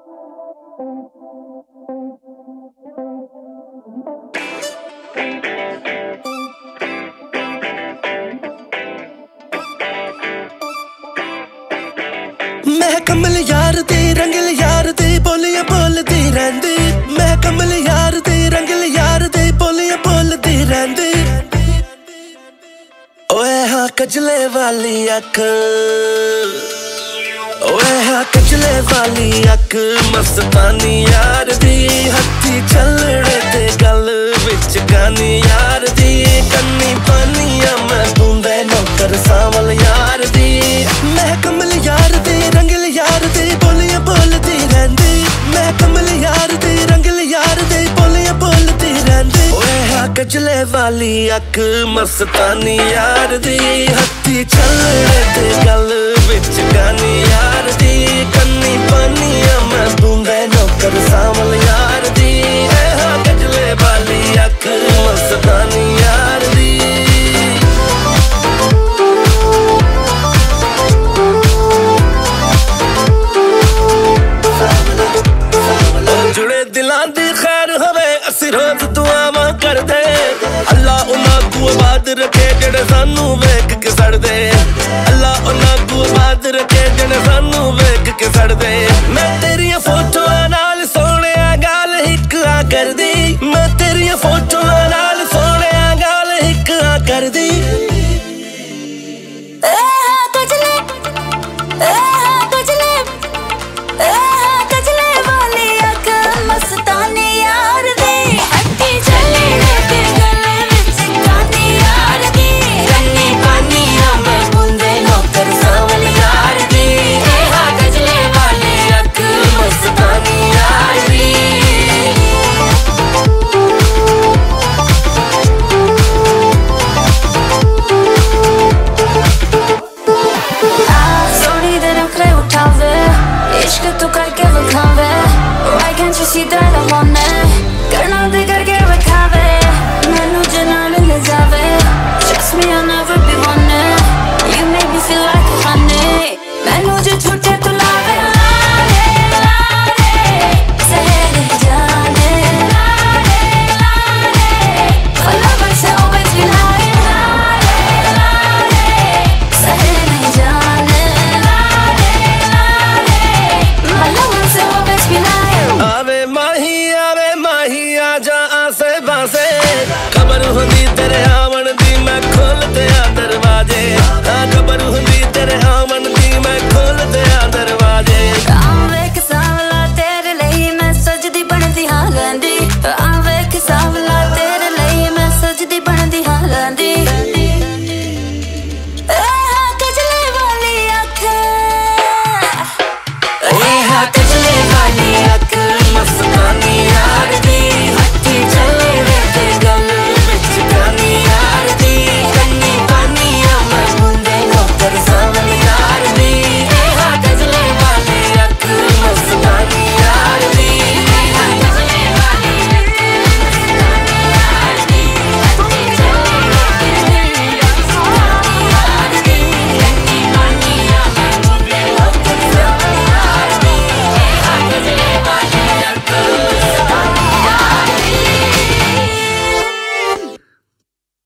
मैं कमल यार दी रंगल यार दी बोलियां बोलदी रहंदी। मैं कमल यार दी रंगल यार दी बोलियां बोलदी रहंदी। ओए हाँ कजले वाली अख, ओए हाँ कजले वाली अख मस्तानी यार दी। हत्थी चलड़े ते गल विच गानी यार दी। कन्नी पानिया मैं बूंदे नौकर सावल यार दी। मैं कमल यार दी रंगल यार दी बोलियां बोलदी रहंदी। मैं कमल यार दी रंगल यार दी बोलियां बोलदी रहंदी। ओए हाँ कजले वाली अख मस्तानी यार दी। हत्थी चलड़े ते गल विच गानी यार दी। कन्नी पानिया मैं बूंदे नौकर सावल यार दी। हाँ कजले वाली अख मस्तानी यार दी। जुड़े दिलां दी खैर होवे असी रोज दुआवां करदे। अल्लाह उन्हां को आबाद रखे जेड़े सानू वेख के सड़दे। अल्लाह उन्हां को आबाद रखे जेड़े सानू वेख के सड़दे। मैं तेरियां फोटोआं नाल सोहणिया गाल हिक्का करदी। मैं तेरियां फोटोआं नाल सोहणिया गाल हिक्का करदी। इश्क तू करके विखावे, why can't you see that I'm on it?